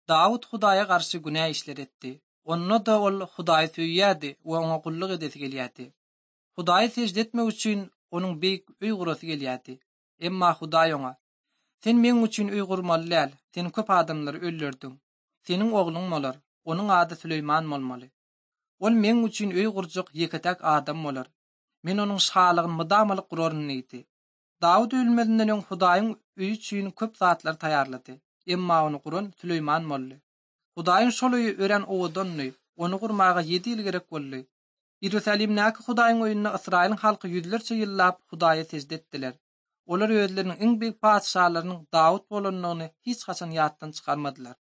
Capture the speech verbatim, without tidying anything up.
Davud Hudaýa garşy günäh işler etdi. Onda da ol Hudaýy söýýärdi we oňa gulluk edesi gelýärdi. Hudaýy secde etmek üçin onuň beýik öý gurasy gelýärdi. Emma Hudaýy oňa: "Sen meň üçin öý gurmaly däl, sen köp adamlary öldürdin. Seniň ogluň bolar, onuň ady Süleyman bolmaly. Ol meň üçin öý gurjak ýeketek adam bolar. Men onuň şahalygyny mydamaly guraryn" diýdi. Dawud ölmedinden öň Hudaýyň öý üçin köp zatlar taýýarlady. Emma onu guran Süleyman boldy. Hudaýyň şol öýü ören owadanly, onu gurmaga ýedi ýyl gerek boldy. Ýerusalimdäki Hudaýyň öýüne Israýil halky ýüzlerçe ýyllap Hudaýa secde etdiler. Olar özleriniň iň beýik padşahlarynyň Dawud bolanlygyny hiç haçan ýatdan çykarmadylar.